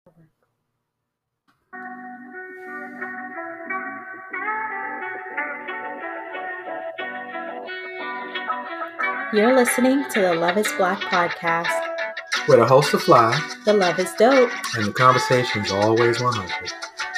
You're listening to the Love is Black podcast, where the hosts are fly, the love is dope, and the conversation's always 100.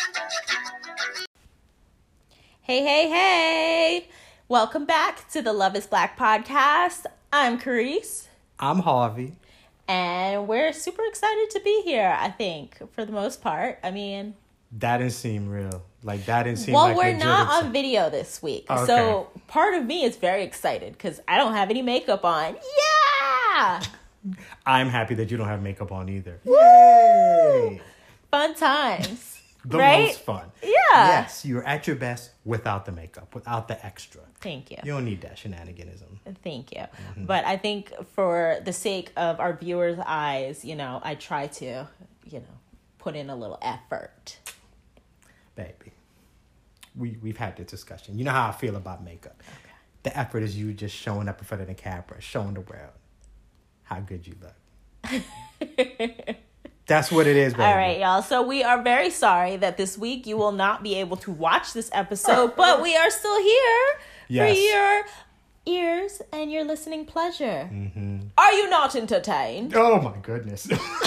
Hey. Welcome back to the Love is Black podcast. I'm Carice. I'm Harvey. And we're super excited to be here, I think, for the most part. I mean... That didn't seem real. That didn't seem well, we're not on video this week. Okay. So part of me is very excited because I don't have any makeup on. Yeah! I'm happy that you don't have makeup on either. Woo! Yay! Fun times. The right? most fun. Yeah. Yes, you're at your best without the makeup, without the extra. Thank you. You don't need that shenaniganism. Thank you. Mm-hmm. But I think for the sake of our viewers' eyes, I try to, put in a little effort. Baby, we've had this discussion. You know how I feel about makeup. Okay. The effort is you just showing up in front of the camera, showing the world how good you look. That's what it is, baby. All right, y'all. So we are very sorry that this week you will not be able to watch this episode, but we are still here for your ears and your listening pleasure. Mm-hmm. Are you not entertained? Oh, my goodness.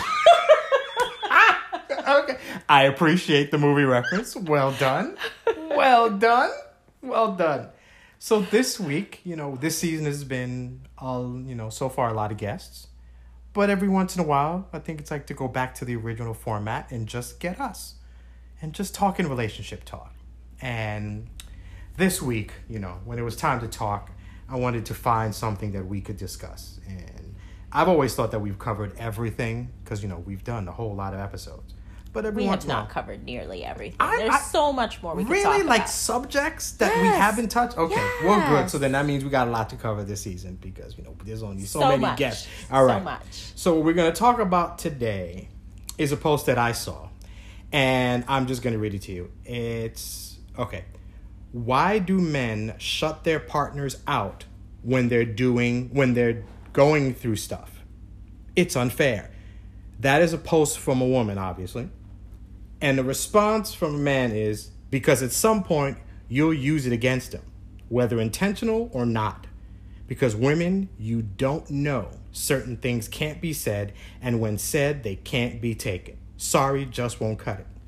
Okay. I appreciate the movie reference. Well done. Well done. Well done. So this week, this season has been, so far a lot of guests. But every once in a while, I think it's like to go back to the original format and just get us. And just talking relationship talk. And this week, when it was time to talk, I wanted to find something that we could discuss. And I've always thought that we've covered everything because, we've done a whole lot of episodes. But we have not covered nearly everything. There's so much more we can really talk about. like subjects that we haven't touched. Okay, well, good. So then that means we got a lot to cover this season because there's only so many much. guests. All right. So much. So what we're gonna talk about today is a post that I saw, and I'm just gonna read it to you. It's okay. Why do men shut their partners out when they're going through stuff? It's unfair. That is a post from a woman, obviously. And the response from a man is because at some point you'll use it against them, whether intentional or not. Because women, you don't know. Certain things can't be said, and when said, they can't be taken. Sorry, just won't cut it.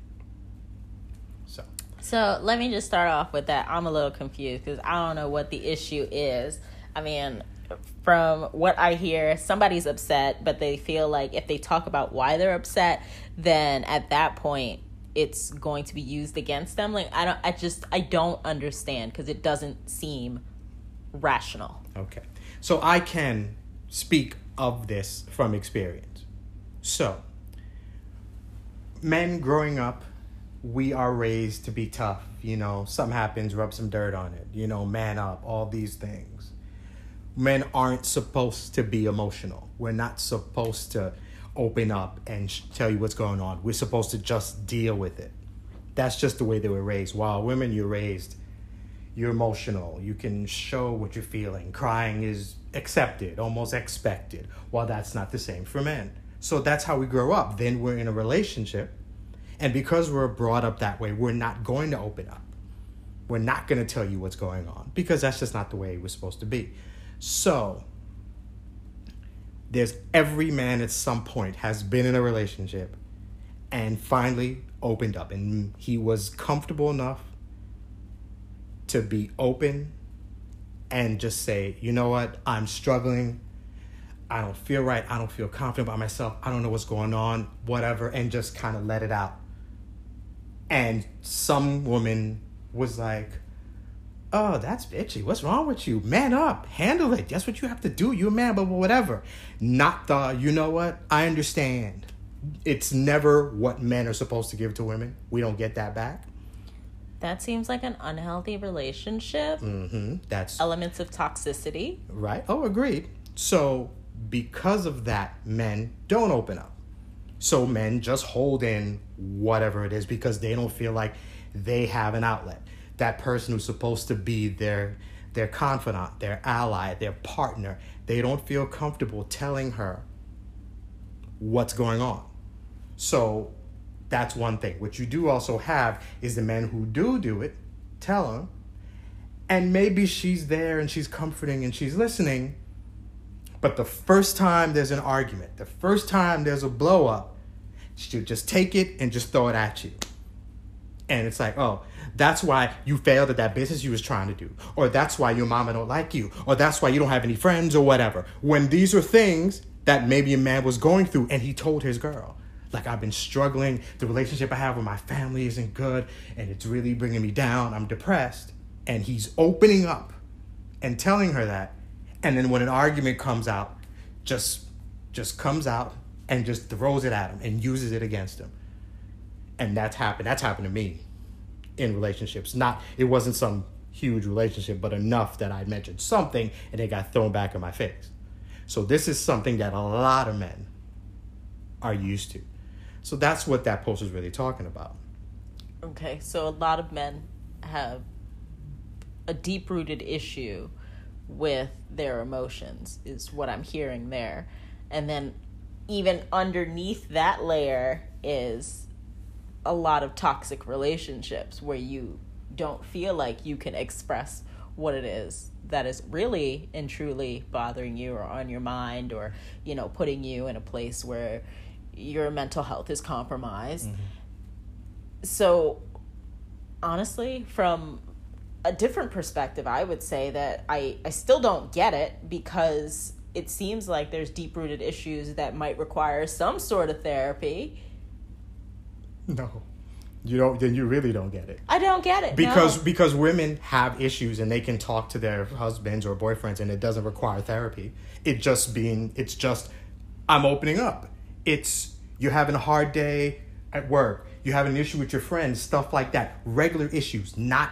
So let me just start off with that. I'm a little confused because I don't know what the issue is. I mean, from what I hear, somebody's upset, but they feel like if they talk about why they're upset, then at that point it's going to be used against them. I don't understand because it doesn't seem rational. Okay. So I can speak of this from experience. So, men growing up, we are raised to be tough. Something happens, rub some dirt on it. Man up, all these things. Men aren't supposed to be emotional. We're not supposed to open up and tell you what's going on. We're supposed to just deal with it. That's just the way they were raised. While women, you're emotional. You can show what you're feeling. Crying is accepted, almost expected. While that's not the same for men. So that's how we grow up. Then we're in a relationship. And because we're brought up that way, we're not going to open up. We're not going to tell you what's going on because that's just not the way we're supposed to be. So, there's every man at some point has been in a relationship and finally opened up. And he was comfortable enough to be open and just say, you know what, I'm struggling. I don't feel right. I don't feel confident about myself. I don't know what's going on, whatever, and just kind of let it out. And some woman was like, oh, that's bitchy. What's wrong with you? Man up. Handle it. That's what you have to do. You're a man, but whatever. Not you know what? I understand. It's never what men are supposed to give to women. We don't get that back. That seems like an unhealthy relationship. Mm-hmm. That's elements of toxicity. Right. Oh, agreed. So because of that, men don't open up. So men just hold in whatever it is because they don't feel like they have an outlet. That person who's supposed to be their confidant, their ally, their partner, they don't feel comfortable telling her what's going on. So That's one thing. What you do also have is the men who do it, tell her, and maybe she's there and she's comforting and she's listening, but the first time there's an argument, the first time there's a blow up, she'll just take it and just throw it at you. And it's like, oh, that's why you failed at that business you was trying to do. Or that's why your mama don't like you. Or that's why you don't have any friends or whatever. When these are things that maybe a man was going through and he told his girl, like, I've been struggling. The relationship I have with my family isn't good. And it's really bringing me down. I'm depressed. And he's opening up and telling her that. And then when an argument comes out, just comes out and just throws it at him and uses it against him. And that's happened. That's happened to me in relationships. It wasn't some huge relationship, but enough that I mentioned something and it got thrown back in my face. So this is something that a lot of men are used to. So that's what that post is really talking about. Okay, so a lot of men have a deep-rooted issue with their emotions, is what I'm hearing there. And then even underneath that layer is a lot of toxic relationships where you don't feel like you can express what it is that is really and truly bothering you or on your mind, or, you know, putting you in a place where your mental health is compromised. Mm-hmm. So honestly, from a different perspective, I would say that I still don't get it, because it seems like there's deep-rooted issues that might require some sort of therapy. No, you don't. Then you really don't get it. I don't get it because women have issues and they can talk to their husbands or boyfriends, and it doesn't require therapy. It's just I'm opening up. It's you're having a hard day at work. You have an issue with your friends, stuff like that. Regular issues, not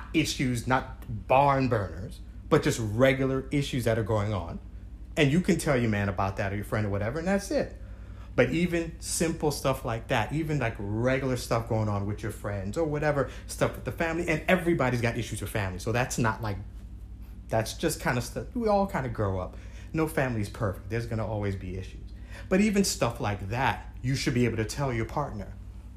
barn burners, but just regular issues that are going on. And you can tell your man about that or your friend or whatever, and that's it. But even simple stuff like that, even like regular stuff going on with your friends or whatever, stuff with the family, and everybody's got issues with family. So that's not like, that's just kind of stuff. We all kind of grow up. No family's perfect. There's going to always be issues. But even stuff like that, you should be able to tell your partner.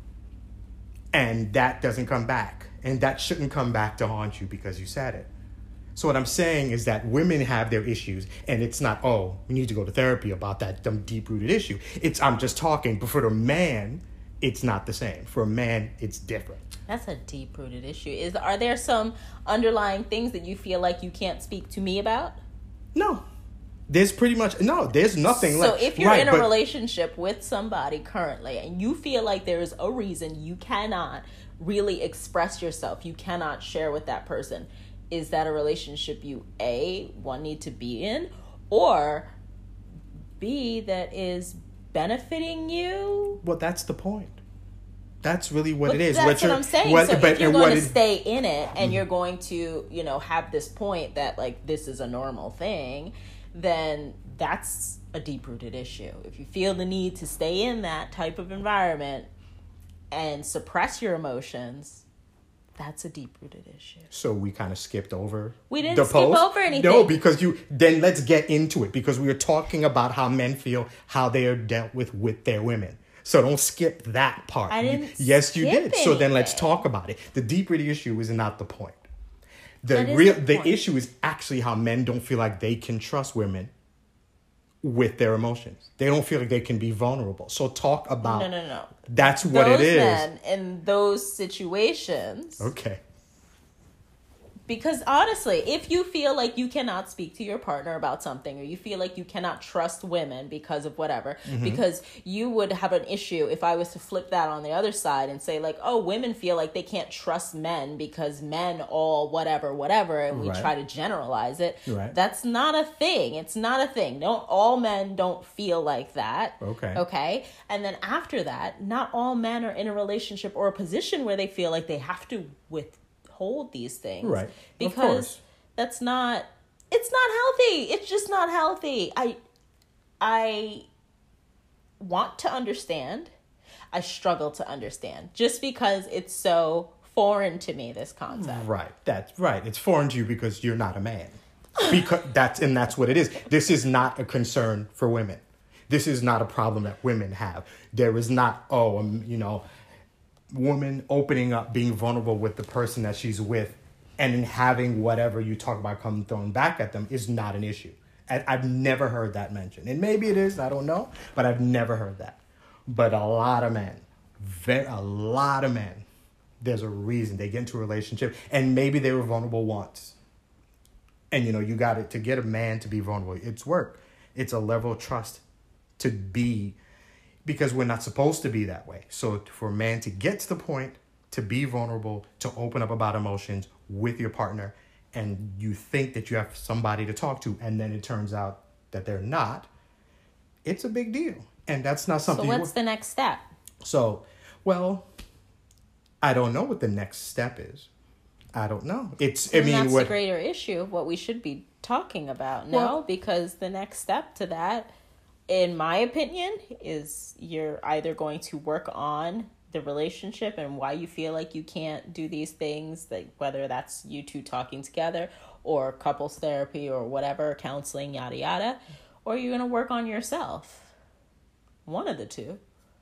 And that doesn't come back. And that shouldn't come back to haunt you because you said it. So what I'm saying is that women have their issues, and it's not, oh, we need to go to therapy about that deep-rooted issue. I'm just talking, but for the man, it's not the same. For a man, it's different. That's a deep-rooted issue. Are there some underlying things that you feel like you can't speak to me about? No. There's nothing. So if you're in a relationship with somebody currently and you feel like there's a reason you cannot really express yourself, you cannot share with that person, is that a relationship you, A, one, need to be in, or B, that is benefiting you? Well, that's the point. That's really what it is. That's what I'm saying. If you're going to stay in it and you're going to, have this point that, like, this is a normal thing, then that's a deep-rooted issue. If you feel the need to stay in that type of environment and suppress your emotions, that's a deep-rooted issue. So we kind of skipped over We didn't skip over anything. No, because then let's get into it, because we were talking about how men feel, how they are dealt with their women. So don't skip that part. I didn't Yes, you did. anything. So then let's talk about it. The deep-rooted issue is not the point. The issue is actually how men don't feel like they can trust women with their emotions. They don't feel like they can be vulnerable. So talk about... No. That's what it is. Those men in those situations... Okay. Because honestly, if you feel like you cannot speak to your partner about something, or you feel like you cannot trust women because of whatever, because you would have an issue if I was to flip that on the other side and say, like, oh, women feel like they can't trust men because men all whatever, and we try to generalize it. Right. That's not a thing. It's not a thing. All men don't feel like that. Okay. And then after that, not all men are in a relationship or a position where they feel like they have to hold these things, right? Because it's not healthy. It's just not healthy. I want to understand. I struggle to understand just because it's so foreign to me, this concept. Right. That's right. It's foreign to you because you're not a man. Because that's what it is. This is not a concern for women. This is not a problem that women have. There is not, woman opening up, being vulnerable with the person that she's with, and then having whatever you talk about come thrown back at them is not an issue. I've never heard that mentioned. And maybe it is, I don't know, but I've never heard that. But a lot of men, there's a reason they get into a relationship, and maybe they were vulnerable once. And, you got it. To get a man to be vulnerable, it's work. It's a level of trust to be, because we're not supposed to be that way. So for a man to get to the point to be vulnerable, to open up about emotions with your partner, and you think that you have somebody to talk to, and then it turns out that they're not, it's a big deal. And that's not something... So what's the next step? So, well, I don't know what the next step is. I don't know. That's the greater issue of what we should be talking about now, because the next step to that, in my opinion, is you're either going to work on the relationship and why you feel like you can't do these things, like whether that's you two talking together or couples therapy or whatever, counseling, yada, yada, or you're going to work on yourself. One of the two.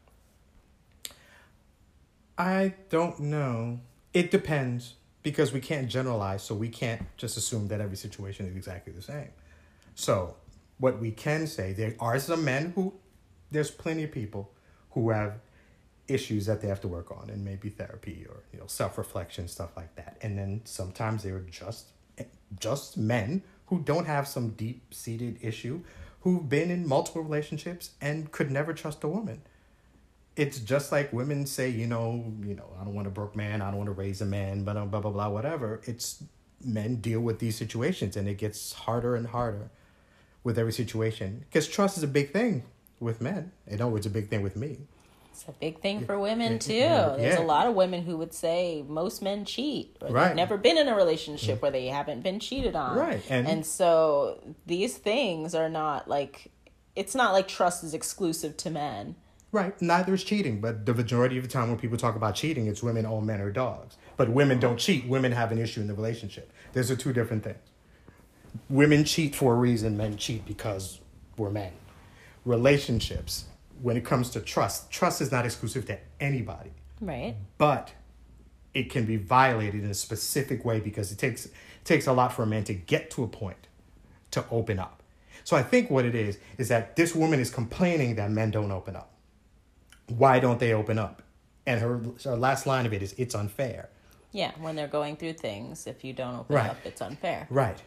I don't know. It depends, because we can't generalize, so we can't just assume that every situation is exactly the same. So what we can say, there are some men there's plenty of people who have issues that they have to work on, and maybe therapy or self-reflection, stuff like that. And then sometimes they're just men who don't have some deep-seated issue, who've been in multiple relationships and could never trust a woman. It's just like women say, I don't want a broke man, I don't want to raise a man, blah, blah, blah, blah, whatever. It's men deal with these situations, and it gets harder and harder with every situation. Because trust is a big thing with men. It's a big thing with me. It's a big thing for women, too. There's a lot of women who would say most men cheat. Or they've never been in a relationship where they haven't been cheated on. Right. And so these things are not like... It's not like trust is exclusive to men. Right. Neither is cheating. But the majority of the time when people talk about cheating, it's women, all men are dogs. But women don't cheat. Women have an issue in the relationship. Those are two different things. Women cheat for a reason. Men cheat because we're men. Relationships... When it comes to trust is not exclusive to anybody. Right. But it can be violated in a specific way, because it takes a lot for a man to get to a point to open up. So I think what it is that this woman is complaining that men don't open up. Why don't they open up? And her last line of it is, it's unfair. Yeah, when they're going through things, if you don't open up, it's unfair. Right.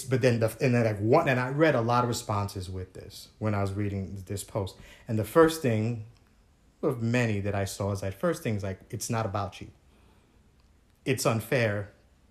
And I read a lot of responses with this when I was reading this post. And the first thing of many that I saw is that first thing is like, it's not about you. It's unfair.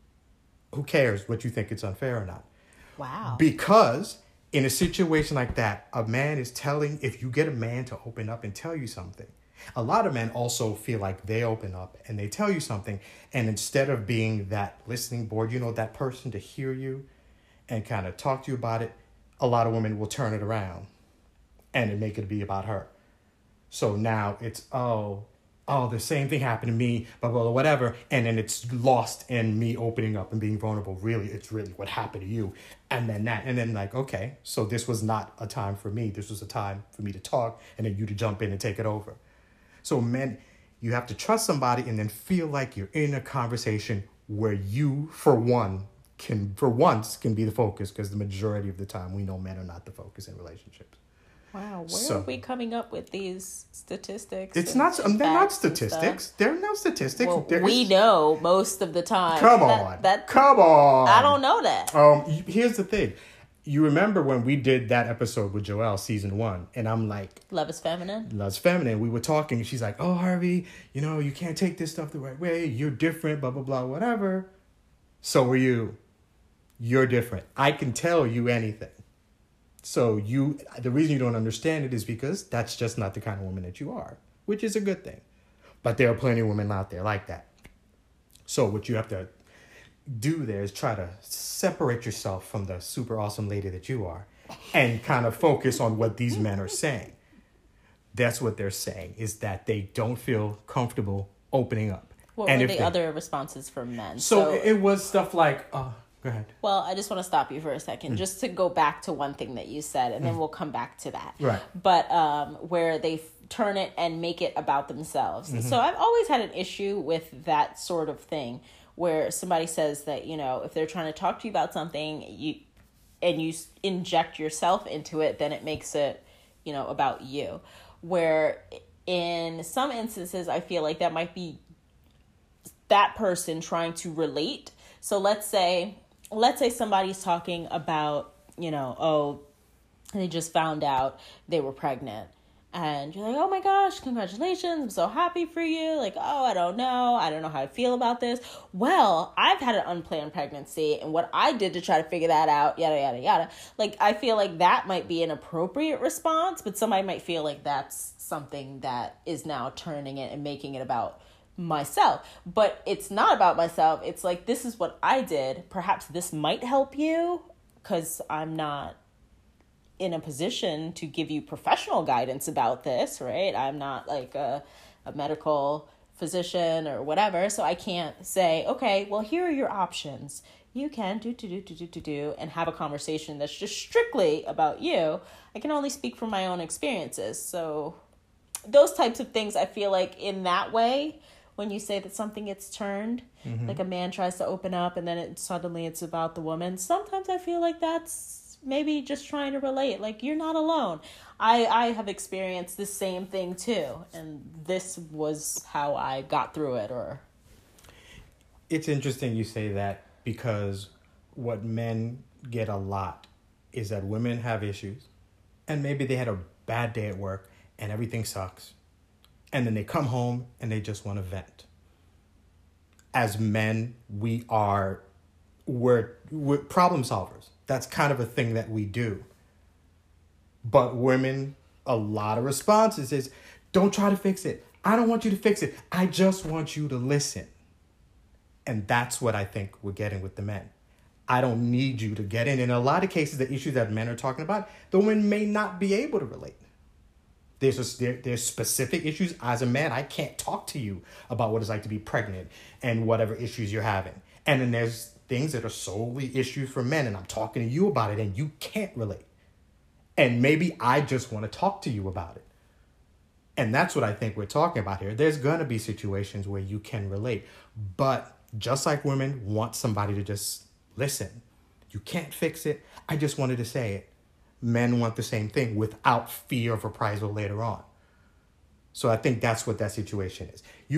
Who cares what you think it's unfair or not? Wow. Because in a situation like that, a man is telling, if you get a man to open up and tell you something, a lot of men also feel like they open up and they tell you something, and instead of being that listening board, that person to hear you and kind of talk to you about it, a lot of women will turn it around and make it be about her. So now it's, oh, the same thing happened to me, blah, blah, blah, whatever. And then it's lost in me opening up and being vulnerable. Really, it's really what happened to you. And then like, okay, so this was not a time for me. This was a time for me to talk, and then you to jump in and take it over. So men, you have to trust somebody and then feel like you're in a conversation where you, for once, can be the focus, because the majority of the time we know men are not the focus in relationships. Wow, where are we coming up with these statistics? It's not. They're not statistics. They're no statistics. Well, we know most of the time. Come on. Come on. I don't know that. Here's the thing. You remember when we did that episode with Joelle, season 1, and I'm like... Love is Feminine? Love is Feminine. We were talking, and she's like, oh, Harvey, you can't take this stuff the right way. You're different, blah, blah, blah, whatever. So are you. You're different. I can tell you anything. So the reason you don't understand it is because that's just not the kind of woman that you are, which is a good thing. But there are plenty of women out there like that. So what you have to do there is try to separate yourself from the super awesome lady that you are and kind of focus on what these men are saying. That's what they're saying, is that they don't feel comfortable opening up. What were the other responses from men? So it was stuff like, go ahead. Well, I just want to stop you for a second, just to go back to one thing that you said, and then we'll come back to that. Right. But where turn it and make it about themselves. So I've always had an issue with that sort of thing, where somebody says that, if they're trying to talk to you about something, you inject yourself into it, then it makes it, about you. Where in some instances, I feel like that might be that person trying to relate. So let's say somebody's talking about, they just found out they were pregnant. And you're like, oh my gosh, congratulations, I'm so happy for you. Like, oh, I don't know how I feel about this. Well, I've had an unplanned pregnancy, and what I did to try to figure that out, yada, yada, yada. Like, I feel like that might be an appropriate response, but somebody might feel like that's something that is now turning it and making it about myself. But it's not about myself. It's like, this is what I did. Perhaps this might help you, because I'm not in a position to give you professional guidance about this, right? I'm not like a medical physician or whatever, so I can't say, okay, well, here are your options. You can do and have a conversation that's just strictly about you. I can only speak from my own experiences. So those types of things, I feel like in that way, when you say that something gets turned, like a man tries to open up and then suddenly it's about the woman, sometimes I feel like that's maybe just trying to relate. Like, you're not alone. I have experienced the same thing too, and this was how I got through it. Or it's interesting you say that, because what men get a lot is that women have issues, and maybe they had a bad day at work and everything sucks, and then they come home and they just want to vent. As men, we're problem solvers. That's kind of a thing that we do. But women, a lot of responses is, don't try to fix it. I don't want you to fix it. I just want you to listen. And that's what I think we're getting with the men. I don't need you to get in. In a lot of cases, the issues that men are talking about, the women may not be able to relate. There's specific issues. As a man, I can't talk to you about what it's like to be pregnant and whatever issues you're having. And then there's things that are solely issues for men, and I'm talking to you about it, and you can't relate. And maybe I just want to talk to you about it. And that's what I think we're talking about here. There's going to be situations where you can relate. But just like women want somebody to just listen, you can't fix it. I just wanted to say it. Men want the same thing without fear of reprisal later on. So I think that's what that situation is. You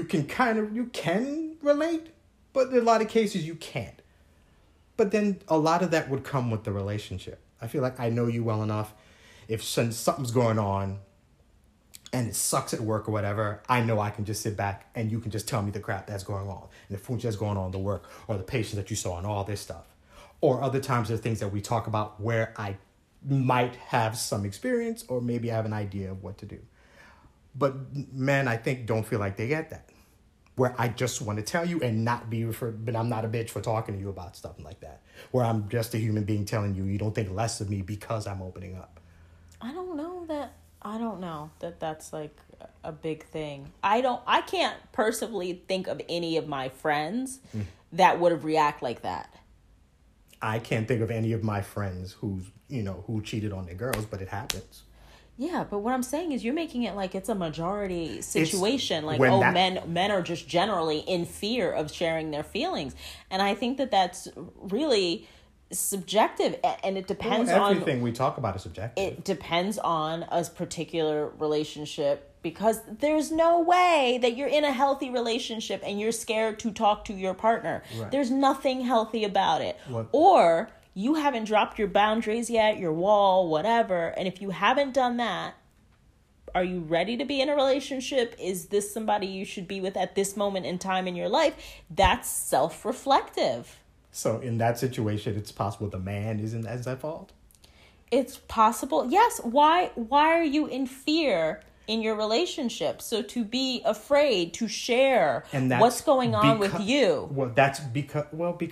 can relate, but in a lot of cases you can't. But then a lot of that would come with the relationship. I feel like I know you well enough. If something's going on and it sucks at work or whatever, I know I can just sit back and you can just tell me the crap that's going on, and the food that's going on in the work, or the patients that you saw, and all this stuff. Or other times there's things that we talk about where I might have some experience, or maybe I have an idea of what to do. But men, I think, don't feel like they get that. Where I just want to tell you and not be referred, but I'm not a bitch for talking to you about stuff like that. Where I'm just a human being telling you, you don't think less of me because I'm opening up. I don't know that that's like a big thing. I can't personally think of any of my friends that would react like that. I can't think of any of my friends who cheated on their girls, but it happens. Yeah, but what I'm saying is you're making it like it's a majority situation. Men are just generally in fear of sharing their feelings. And I think that that's really subjective, and it depends on... Everything we talk about is subjective. It depends on a particular relationship, because there's no way that you're in a healthy relationship and you're scared to talk to your partner. Right. There's nothing healthy about it. What? Or you haven't dropped your boundaries yet, your wall, whatever. And if you haven't done that, are you ready to be in a relationship? Is this somebody you should be with at this moment in time in your life? That's self-reflective. So in that situation, it's possible the man isn't as at fault? It's possible. Yes. Why are you in fear in your relationship? So to be afraid to share what's going on with you. Well, that's because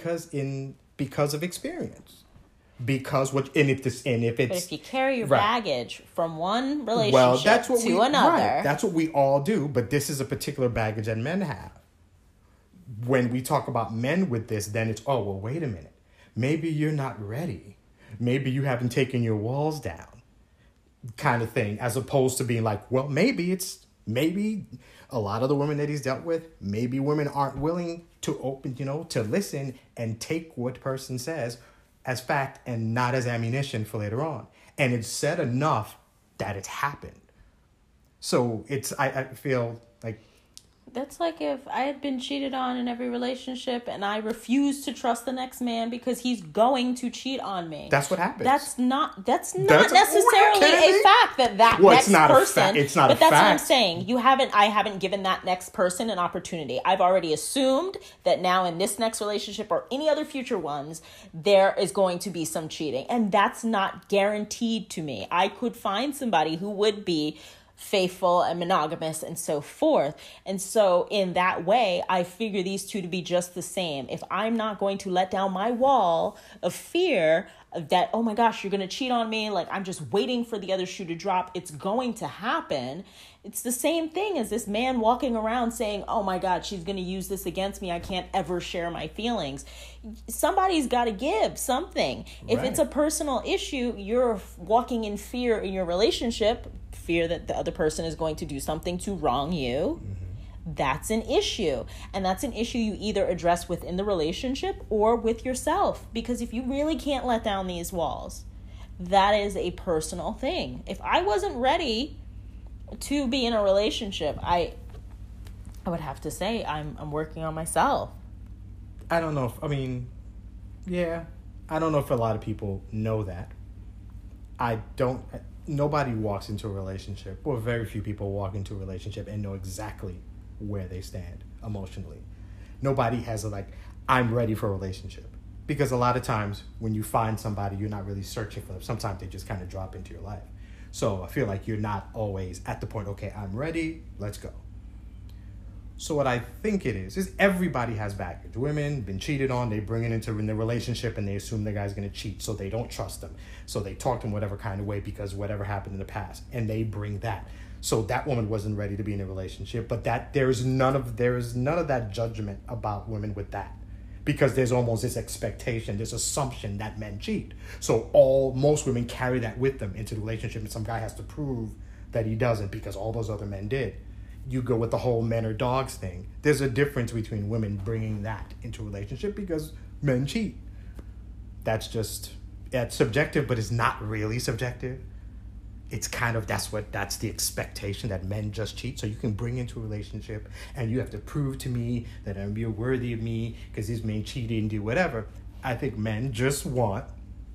of experience. But if you carry your baggage from one relationship to another. Right, that's what we all do, but this is a particular baggage that men have. When we talk about men with this, then it's, oh, well, wait a minute. Maybe you're not ready. Maybe you haven't taken your walls down. kind of thing, as opposed to being like, well, maybe a lot of the women that he's dealt with, maybe women aren't willing to open, to listen and take what person says as fact and not as ammunition for later on. And it's said enough that it's happened. So I feel like, that's like if I had been cheated on in every relationship and I refused to trust the next man because he's going to cheat on me. That's what happens. That's not necessarily a fact that next person. It's not a fact. But that's what I'm saying. I haven't given that next person an opportunity. I've already assumed that now in this next relationship or any other future ones, there is going to be some cheating. And that's not guaranteed to me. I could find somebody who would be faithful and monogamous and so forth. And so in that way, I figure these two to be just the same. If I'm not going to let down my wall of fear that, oh my gosh, you're going to cheat on me, like I'm just waiting for the other shoe to drop, it's going to happen. It's the same thing as this man walking around saying, oh my God, she's going to use this against me. I can't ever share my feelings. Somebody's got to give something. Right. If it's a personal issue, you're walking in fear in your relationship, fear that the other person is going to do something to wrong you. Mm-hmm. That's an issue. And that's an issue you either address within the relationship or with yourself. Because if you really can't let down these walls, that is a personal thing. If I wasn't ready to be in a relationship, I would have to say I'm working on myself. I don't know I don't know if a lot of people know that. Nobody walks into a relationship, or very few people walk into a relationship and know exactly where they stand emotionally. Nobody has I'm ready for a relationship. Because a lot of times when you find somebody, you're not really searching for them. Sometimes they just kind of drop into your life. So I feel like you're not always at the point, okay, I'm ready, let's go. So what I think it is everybody has baggage. Women been cheated on, they bring it into the relationship and they assume the guy's going to cheat, so they don't trust them. So they talk to him whatever kind of way because whatever happened in the past, and they bring that. So that woman wasn't ready to be in a relationship, but there is none of that judgment about women with that. Because there's almost this expectation, this assumption that men cheat. So most women carry that with them into the relationship, and some guy has to prove that he doesn't because all those other men did. You go with the whole men are dogs thing. There's a difference between women bringing that into a relationship because men cheat. That's subjective, but it's not really subjective. It's kind of, that's the expectation that men just cheat. So you can bring into a relationship and you have to prove to me that you're worthy of me because this man cheated and do whatever. I think men just want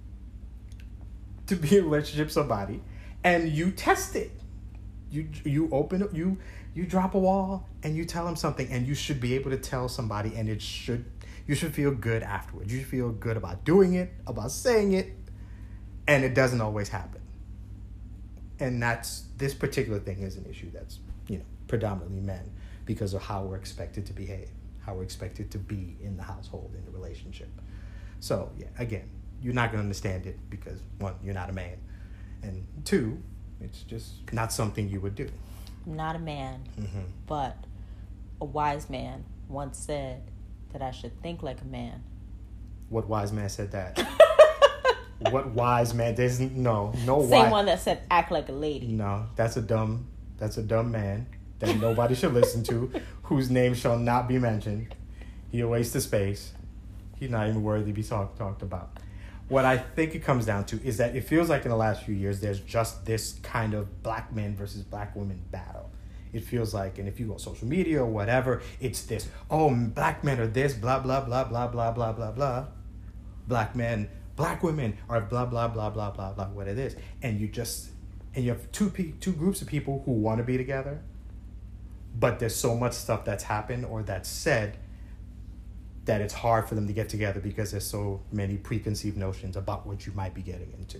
to be in a relationship with somebody and you test it. You open up, you drop a wall and you tell them something, and you should be able to tell somebody, and you should feel good afterwards. You should feel good about doing it, about saying it, and it doesn't always happen. And this particular thing is an issue that's, predominantly men, because of how we're expected to behave, how we're expected to be in the household, in the relationship. So, yeah, again, you're not going to understand it because, one, you're not a man, and two, it's just not something you would do. Not a man, but a wise man once said that I should think like a man. What wise man said that? What wise man? There's no Same wise. one that said act like a lady. No, that's a dumb man that nobody should listen to, whose name shall not be mentioned. He a waste of space. He's not even worthy to be talked about. What I think it comes down to is that it feels like in the last few years, there's just this kind of black men versus black women battle. It feels like, and if you go on social media or whatever, it's this, black men are this, blah, blah, blah, blah, blah, blah, blah, blah. Black women are blah, blah, blah, blah, blah, blah, what it is. And you have two groups of people who want to be together, but there's so much stuff that's happened or that's said that it's hard for them to get together because there's so many preconceived notions about what you might be getting into.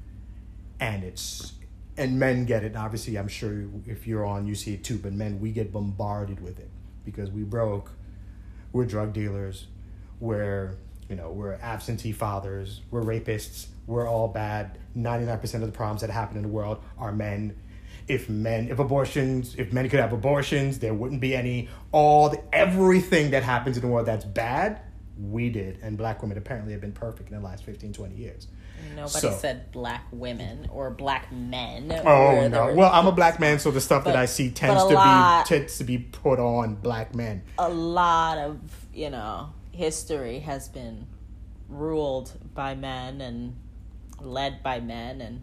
And men get it. Obviously, I'm sure if you're on, you see it too, but men, we get bombarded with it because we broke, we're drug dealers, we're absentee fathers, we're rapists, we're all bad. 99% of the problems that happen in the world are men. If men could have abortions, there wouldn't be any. Everything that happens in the world that's bad, we did. And black women apparently have been perfect in the last 15, 20 years. Nobody said black women or black men. Oh no! Well, I'm a black man, so the stuff that I see tends to be put on black men. A lot of history has been ruled by men and led by men, and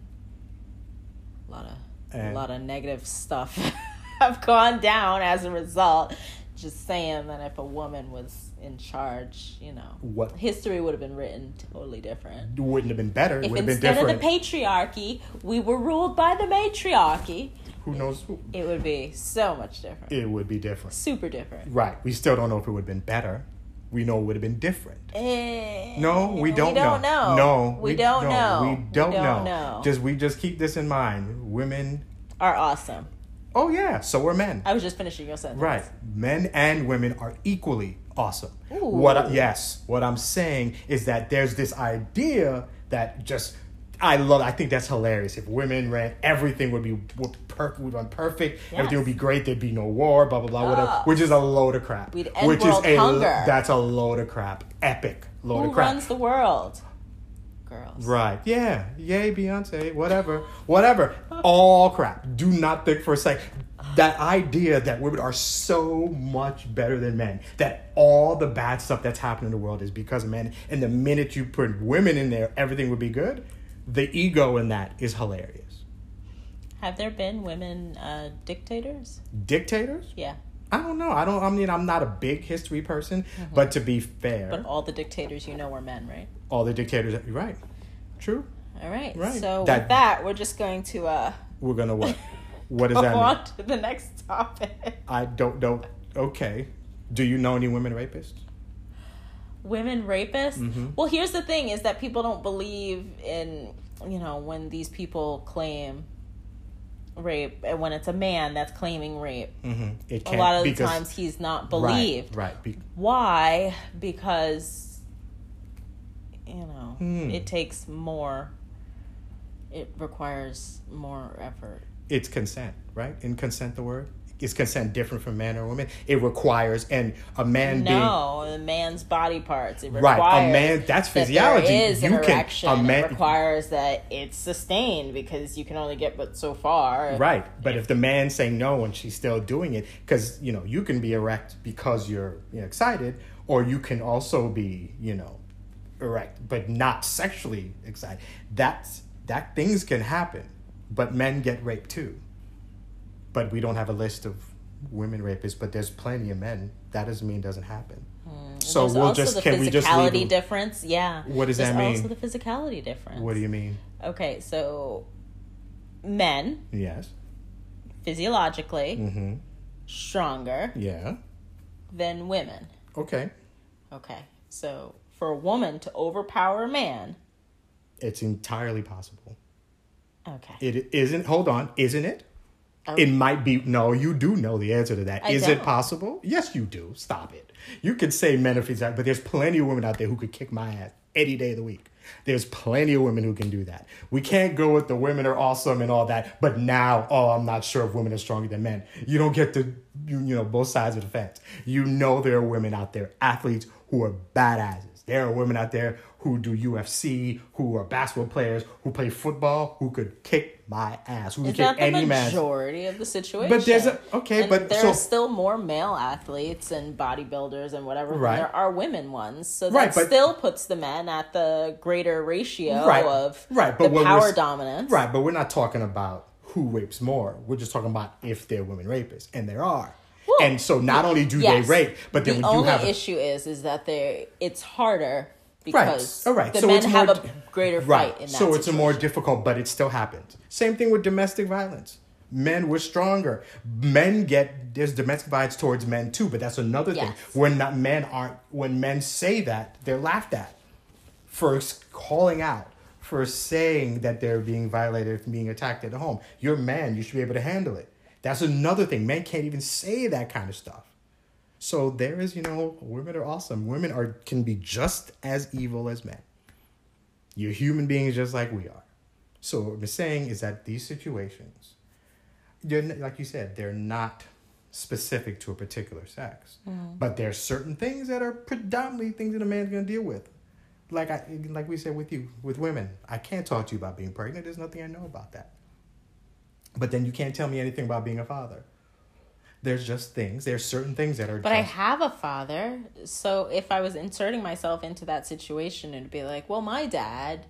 a lot of negative stuff have gone down as a result. Just saying that if a woman was in charge, what history would have been written totally different. It wouldn't have been better. It would have been different. Instead of the patriarchy, we were ruled by the matriarchy. Who knows? It would be so much different. It would be different. Super different. Right. We still don't know if it would have been better. We know it would have been different. No, we don't know. No, we don't know. We don't know. We just keep this in mind. Women are awesome. Oh yeah, so are men. I was just finishing your sentence. Right. Men and women are equally awesome. Ooh. What I'm saying is that there's this idea that I think that's hilarious. If women ran, everything would run perfect. Yes. Everything would be great. There'd be no war, blah, blah, blah, whatever. Which is a load of crap. We'd end world hunger. That's a load of crap. Epic load of crap. Who runs the world? Girls. Right. Yeah. Yay, Beyonce. Whatever. All crap. Do not think for a second. That idea that women are so much better than men, that all the bad stuff that's happening in the world is because of men, and the minute you put women in there, everything would be good. The ego in that is hilarious. Have there been women dictators? Dictators? Yeah. I don't know. I'm not a big history person, but to be fair. But all the dictators were men, right? All the dictators, right. True. All right. So with that, we're just going to... we're going to what? What does that mean? Go on to the next topic. I don't know. Okay. Do you know any women rapists? Women rapists? Mm-hmm. Well, here's the thing, is that people don't believe in, when these people claim rape, and when it's a man that's claiming rape. Mm-hmm. It can't, a lot of the times he's not believed. Right. Why? Because, it takes more, it requires more effort. It's consent, right? In consent, the word? Is consent different from man or woman? It requires, and a man the man's body parts. It requires a man, that's physiology. There is an erection. It requires that it's sustained, because you can only get but so far. Right. But if the man's saying no and she's still doing it, because, you can be erect because you're excited, or you can also be, erect, but not sexually excited. That things can happen, but men get raped too. But we don't have a list of women rapists, but there's plenty of men. That doesn't mean it doesn't happen. So we just leave physicality difference? Yeah. What does that mean? There's also the physicality difference. What do you mean? Okay, so men. Yes. Physiologically. Stronger. Yeah. Than women. Okay. So for a woman to overpower a man, it's entirely possible. Okay. It isn't. Hold on. Isn't it? It might be. No, you do know the answer to that. Is it possible? Yes, you do. Stop it. You could say men are physical, but there's plenty of women out there who could kick my ass any day of the week. There's plenty of women who can do that. We can't go with the women are awesome and all that, but now, I'm not sure if women are stronger than men. You don't get to, both sides of the fence. There are women out there, athletes who are badasses. There are women out there who do UFC, who are basketball players, who play football, who could kick my ass, who can kick any man. It's not the majority of the situation. But there are still more male athletes and bodybuilders and whatever than there are women ones. So that still puts the men at the greater ratio of the power dominance. Right, but we're not talking about who rapes more. We're just talking about if they're women rapists, and there are. Well, and so not only do they rape, but then the only issue is that it's harder. Because the so men have a greater fight in that So it's situation. a more difficult, but it still happens. Same thing with domestic violence. Men were stronger. There's domestic violence towards men too, but that's another thing. When men say that, they're laughed at for calling out, for saying that they're being violated, for being attacked at home. You're a man, you should be able to handle it. That's another thing. Men can't even say that kind of stuff. So there is, women are awesome. Women can be just as evil as men. You're human beings just like we are. So what we're saying is that these situations, like you said, they're not specific to a particular sex. But there are certain things that are predominantly things that a man's going to deal with. like we said with women, I can't talk to you about being pregnant. There's nothing I know about that. But then you can't tell me anything about being a father. There's certain things that are. But I have a father, so if I was inserting myself into that situation, it'd be like, well, my dad,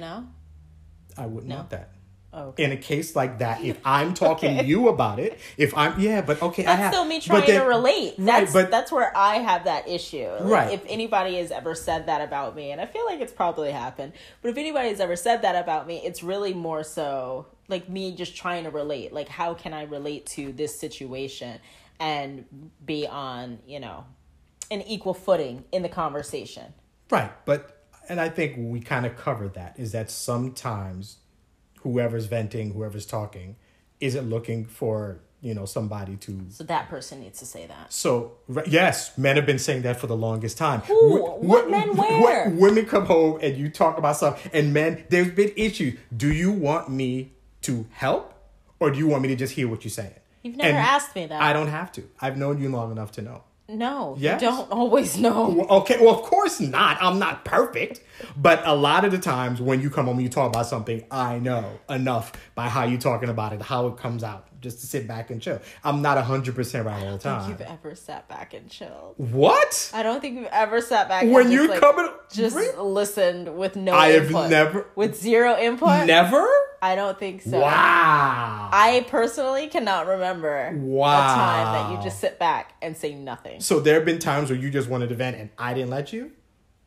I wouldn't want that. Oh, okay. In a case like that, if I'm talking to you about it, that's still me trying to relate. That's where I have that issue. Right. If anybody has ever said that about me, and I feel like it's probably happened, but if anybody has ever said that about me, it's really more so like me just trying to relate. Like, how can I relate to this situation and be on, an equal footing in the conversation? Right. And I think we kind of covered that, is that sometimes whoever's venting, whoever's talking, isn't looking for, somebody to... So that person needs to say that. So, yes, men have been saying that for the longest time. What men where? Women come home and you talk about something, and men, there's been issues. Do you want me to help, or do you want me to just hear what you're saying? You've never asked me that. I don't have to. I've known you long enough to know. No, yes? You don't always know. Okay, well, of course not. I'm not perfect. But a lot of the times when you come home and you talk about something, I know enough by how you're talking about it, how it comes out, just to sit back and chill. I'm not 100% right all the time. I don't think you've ever sat back and chilled. What? I don't think you've ever sat back when and you're coming, listened with no I input. have never. With zero input? Never? I don't think so. Wow. I personally cannot remember a time that you just sit back and say nothing. So there have been times where you just wanted to vent and I didn't let you?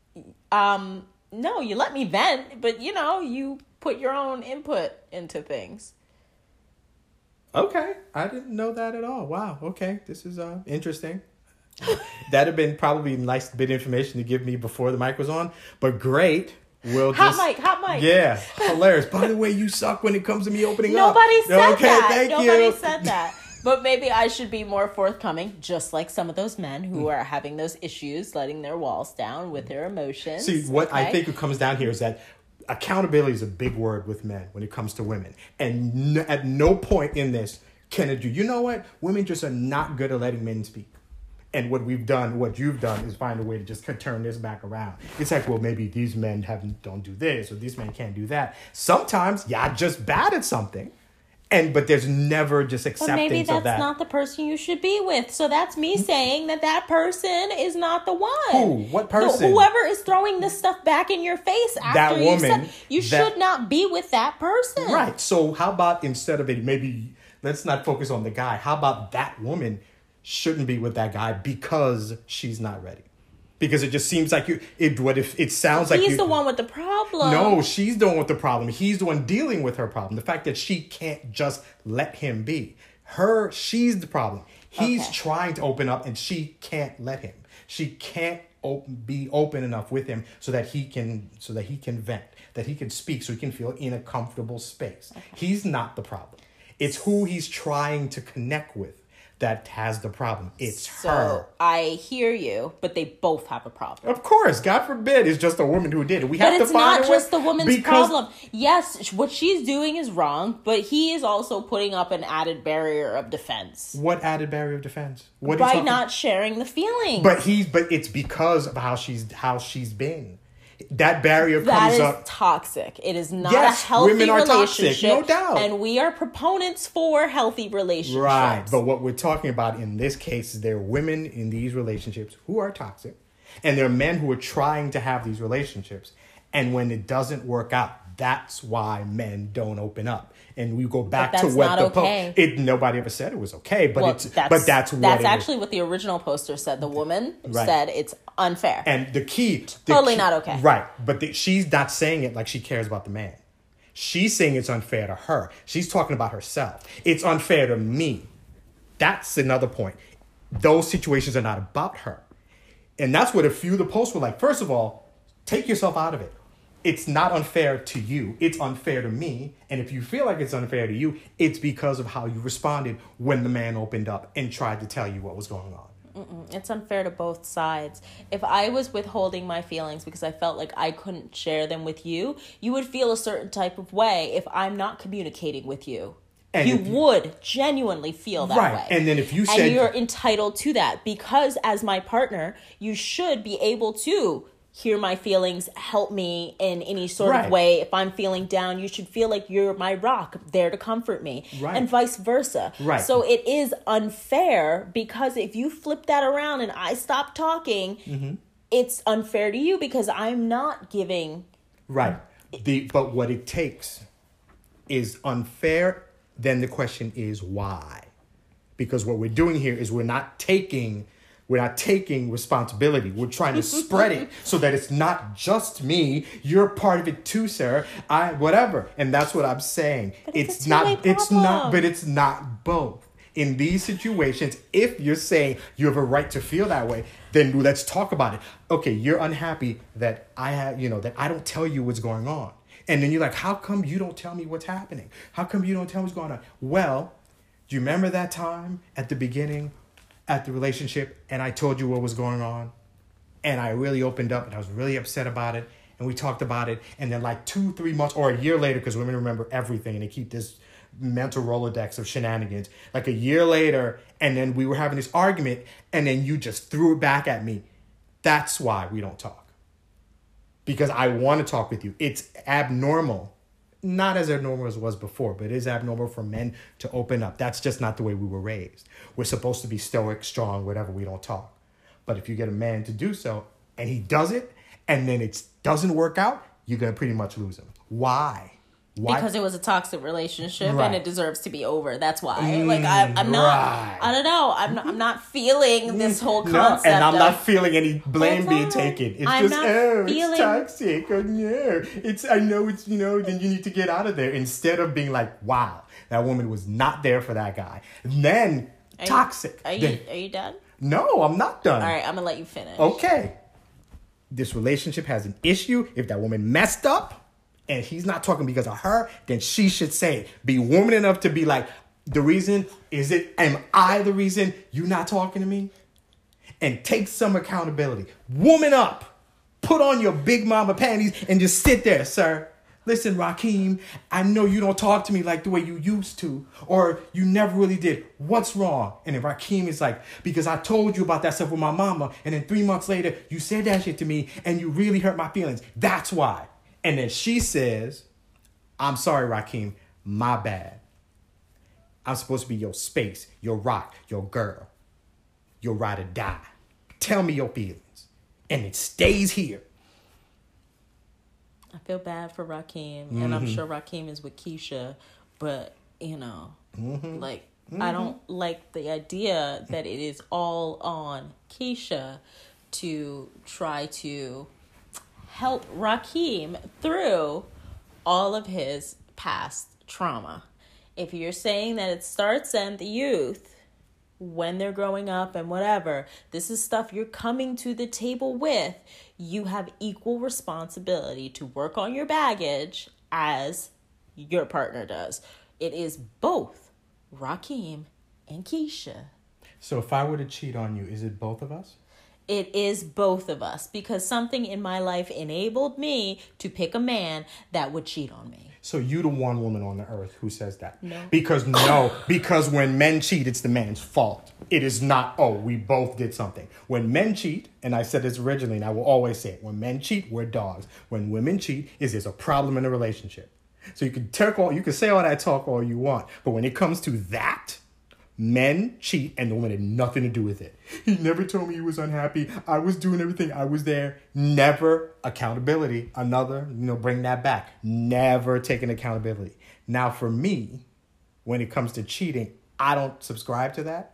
No, you let me vent, but you put your own input into things. Okay. I didn't know that at all. Wow. Okay. This is interesting. That'd have been probably a nice bit of information to give me before the mic was on, but great. Hot mic. Yeah, hilarious. By the way, you suck when it comes to me opening up. Nobody said that. Thank you. Nobody said that. But maybe I should be more forthcoming, just like some of those men who are having those issues, letting their walls down with their emotions. See, what I think it comes down here is that accountability is a big word with men when it comes to women. And at no point in this can it do. You know what? Women just are not good at letting men speak. And what you've done is find a way to just turn this back around. It's like, well, maybe these men don't do this, or these men can't do that. Sometimes you're just bad at something. But there's never just acceptance of that. But maybe that's not the person you should be with. So that's me saying that person is not the one. Who? What person? Whoever is throwing this stuff back in your face after you should not be with that person. Right. So how about instead of it, maybe let's not focus on the guy. How about that woman shouldn't be with that guy because she's not ready? Because it just seems like it sounds like he's the one with the problem. No, she's the one with the problem. He's the one dealing with her problem. The fact that she can't just let him be. She's the problem. He's trying to open up and she can't let him. She can't be open enough with him so that he can vent, that he can speak, so he can feel in a comfortable space. Okay. He's not the problem. It's who he's trying to connect with that has the problem. It's her. I hear you, but they both have a problem. Of course. God forbid it's just a woman who did it. But it's not just the woman's problem. Yes, what she's doing is wrong, but he is also putting up an added barrier of defense. What added barrier of defense? By not sharing the feelings. But it's because of how she's been. That barrier comes up. That is toxic. It is not a healthy relationship. Women are toxic, no doubt. And we are proponents for healthy relationships. Right. But what we're talking about in this case is there are women in these relationships who are toxic. And there are men who are trying to have these relationships. And when it doesn't work out, that's why men don't open up. And we go back to what the nobody ever said it was okay, but that's actually what the original poster said. The woman said it's unfair. And the key not okay. Right. But she's not saying it like she cares about the man. She's saying it's unfair to her. She's talking about herself. It's unfair to me. That's another point. Those situations are not about her. And that's what a few of the posts were like. First of all, take yourself out of it. It's not unfair to you. It's unfair to me. And if you feel like it's unfair to you, it's because of how you responded when the man opened up and tried to tell you what was going on. It's unfair to both sides. If I was withholding my feelings because I felt like I couldn't share them with you, you would feel a certain type of way if I'm not communicating with you. And you would genuinely feel that way. And then if you said... And you're entitled to that because as my partner, you should be able to hear my feelings, help me in any sort Right. of way. If I'm feeling down, you should feel like you're my rock, there to comfort me, Right. and vice versa. Right. So it is unfair, because if you flip that around and I stop talking, it's unfair to you because I'm not giving. Right. But what it takes is unfair. Then the question is why? Because what we're doing here is we're not taking responsibility. We're trying to spread it so that it's not just me. You're part of it too, sir. Whatever. And that's what I'm saying. But It's not both. In these situations, if you're saying you have a right to feel that way, then let's talk about it. Okay, you're unhappy that that I don't tell you what's going on. And then you're like, how come you don't tell me what's happening? How come you don't tell me what's going on? Well, do you remember that time at the beginning at the relationship and I told you what was going on? And I really opened up and I was really upset about it. And we talked about it. And then like 2-3 months or a year later, because women remember everything and they keep this mental Rolodex of shenanigans. Like a year later, and then we were having this argument and then you just threw it back at me. That's why we don't talk. Because I want to talk with you. It's abnormal. Not as abnormal as it was before, but it is abnormal for men to open up. That's just not the way we were raised. We're supposed to be stoic, strong, whatever, we don't talk. But if you get a man to do so, and he does it, and then it doesn't work out, you're going to pretty much lose him. Why? Because it was a toxic relationship, Right. and it deserves to be over. That's why. I'm not. Right. I don't know. I'm not feeling this whole concept. No, and I'm of, not feeling any blame Hold being on. taken. It's I'm just, not it's feeling- toxic. Oh, no. I know it's, then you need to get out of there. Instead of being like, wow, that woman was not there for that guy. And then, toxic. Are you done? No, I'm not done. All right, I'm gonna let you finish. Okay. This relationship has an issue. If that woman messed up and he's not talking because of her, then she should say it. Be woman enough to be like, am I the reason you're not talking to me? And take some accountability. Woman up. Put on your big mama panties and just sit there, sir. Listen, Rakeem, I know you don't talk to me like the way you used to, or you never really did. What's wrong? And then Rakeem is like, because I told you about that stuff with my mama, and then 3 months later, you said that shit to me, and you really hurt my feelings. That's why. And then she says, I'm sorry, Rakeem, my bad. I'm supposed to be your space, your rock, your girl, your ride or die. Tell me your feelings. And it stays here. I feel bad for Rakeem, and I'm sure Rakeem is with Keisha, but I don't like the idea that it is all on Keisha to try to help Rakeem through all of his past trauma. If you're saying that it starts in the youth, when they're growing up and whatever, this is stuff you're coming to the table with, you have equal responsibility to work on your baggage as your partner does. It is both Rakeem and Keisha. So if I were to cheat on you, is it both of us? It is both of us, because something in my life enabled me to pick a man that would cheat on me. So you the one woman on the earth who says that? No. Because when men cheat, it's the man's fault. It is not, we both did something. When men cheat, and I said this originally, and I will always say it, when men cheat, we're dogs. When women cheat, there's a problem in the relationship. So you can say all that talk all you want, but when it comes to that, men cheat and the woman had nothing to do with it. He never told me he was unhappy. I was doing everything. I was there. Never accountability. Bring that back. Never taking accountability. Now for me, when it comes to cheating, I don't subscribe to that.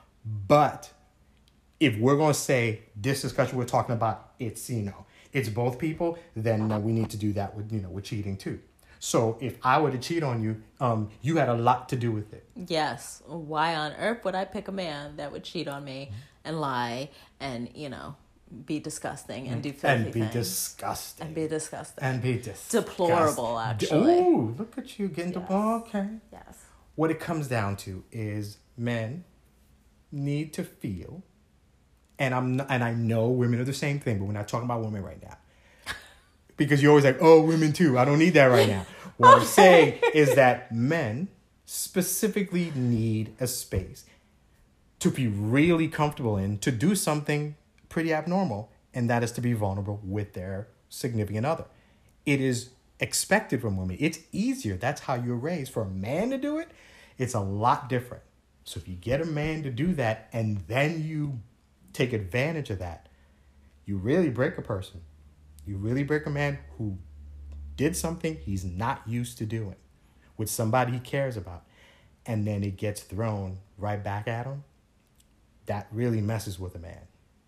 But if we're going to say this discussion we're talking about, it's both people, then we need to do that with cheating too. So if I were to cheat on you, you had a lot to do with it. Yes. Why on earth would I pick a man that would cheat on me and lie and, be disgusting and do filthy things? Disgusting. And be disgusting. And be disgusting. Deplorable, actually. Oh, look at you getting okay. Yes. What it comes down to is men need to feel, and I know women are the same thing, but we're not talking about women right now. Because you're always like, women too. I don't need that right now. What I'm saying is that men specifically need a space to be really comfortable in, to do something pretty abnormal and that is to be vulnerable with their significant other. It is expected from women. It's easier. That's how you're raised. For a man to do it, it's a lot different. So if you get a man to do that and then you take advantage of that, you really break a person. You really break a man who did something he's not used to doing with somebody he cares about. And then it gets thrown right back at him. That really messes with a man.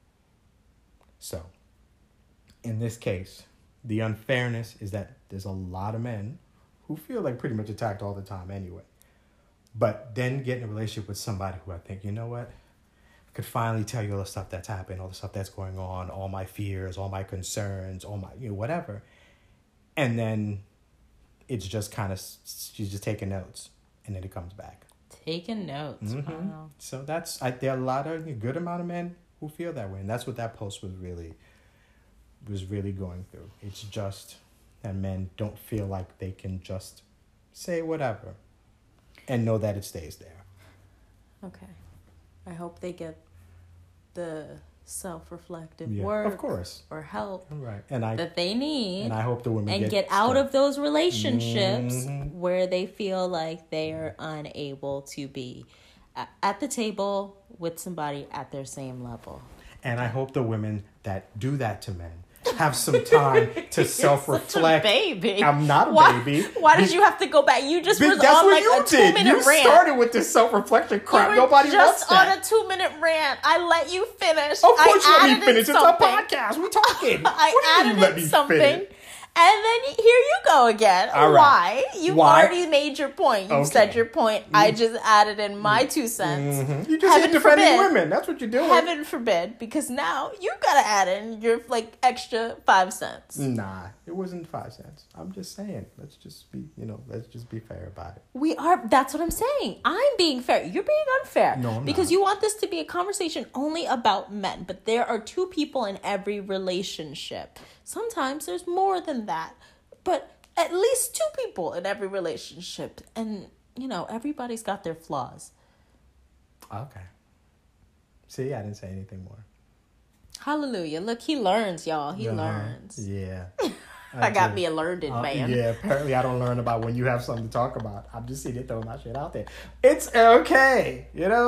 So, in this case, the unfairness is that there's a lot of men who feel like pretty much attacked all the time anyway. But then get in a relationship with somebody who I think, you know what? I could finally tell you all the stuff that's happened, all the stuff that's going on, all my fears, all my concerns, all my, whatever. And then it's just kind of, she's just taking notes. And then it comes back. Taking notes. Mm-hmm. Wow. So there are a good amount of men who feel that way. And that's what that post was really going through. It's just that men don't feel like they can just say whatever and know that it stays there. Okay. I hope they get the self-reflective Yeah, work, of course, or help, right, that they need, and I hope the women get out stuff. of those relationships where they feel like they are unable to be at the table with somebody at their same level. And I hope the women that do that to men have some time to self-reflect. Such a baby. I'm not a baby. Why did you have to go back? You just was that's on what like you a 2-minute You rant. started with this self-reflection crap. You were Nobody wants just that. on a 2-minute rant. I let you finish. Of course you let me added finish. It's a something. podcast. We're talking. I What do you mean let added me in something. finish? And then here you go again. All right. Why? You've Why? already made your point. You've said your point. I just added in my 2 cents. Mm-hmm. You just hit defending women. That's what you're doing. Heaven forbid, because now you gotta add in your extra 5 cents. Nah, it wasn't 5 cents. I'm just saying. Let's just be fair about it. We are. That's what I'm saying. I'm being fair. You're being unfair. No, I'm because not. you want this to be a conversation only about men. But there are 2 people in every relationship. Sometimes there's more than that. But at least 2 people in every relationship. And, everybody's got their flaws. Okay. See, I didn't say anything more. Hallelujah. Look, he learns, y'all. He learns. Yeah. I got me a learned man. Yeah, apparently I don't learn about when you have something to talk about. I'm just sitting there throwing my shit out there. It's okay.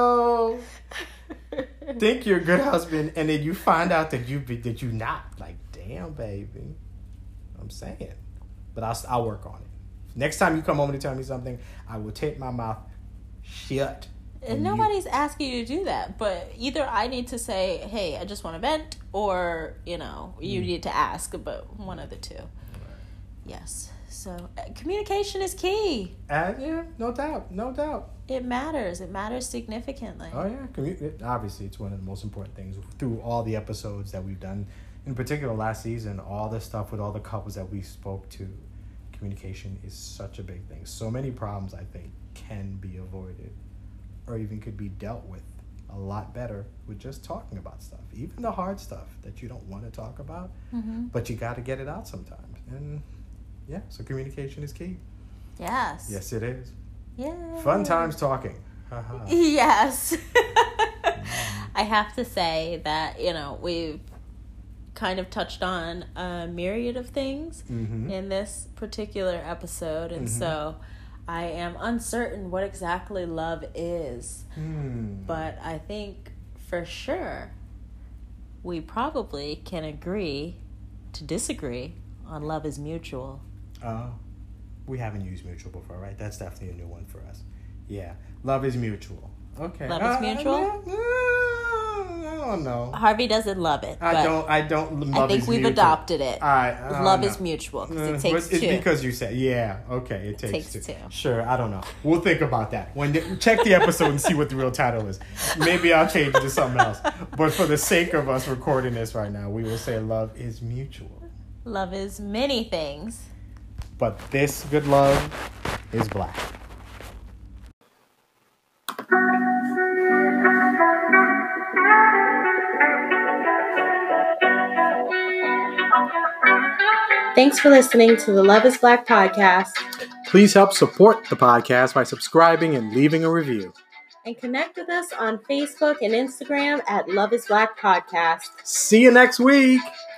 Think you're a good husband, and then you find out that you're not. Like, damn, baby. I'm saying. But I'll work on it. Next time you come home to tell me something, I will take my mouth shut. And nobody's asking you to do that, but either I need to say, hey, I just want to vent, or, you need to ask, but one of the 2. Right. Yes. So communication is key. Yeah, no doubt. It matters. It matters significantly. Oh, yeah. Obviously, it's one of the most important things through all the episodes that we've done. In particular, last season, all the stuff with all the couples that we spoke to, communication is such a big thing. So many problems, I think, can be avoided or even could be dealt with a lot better with just talking about stuff. Even the hard stuff that you don't want to talk about, but you got to get it out sometimes. And, yeah, so communication is key. Yes. Yes, it is. Yeah. Fun times talking. Yes. I have to say that, we've kind of touched on a myriad of things in this particular episode. And so I am uncertain what exactly love is. But I think for sure we probably can agree to disagree on love is mutual. We haven't used mutual before, right? That's definitely a new one for us. Yeah. Love is mutual. Okay. Love is mutual? I don't know. Harvey doesn't love it. I don't. Love I think is we've mutual. adopted it. Love is mutual because it takes 2. It's because you said, yeah, okay, it takes 2. 2. Sure, I don't know. We'll think about that. Check the episode and see what the real title is. Maybe I'll change it to something else. But for the sake of us recording this right now, we will say love is mutual. Love is many things. But this good love is black. Thanks for listening to the Love is Black podcast. Please help support the podcast by subscribing and leaving a review. And connect with us on Facebook and Instagram at Love is Black Podcast. See you next week.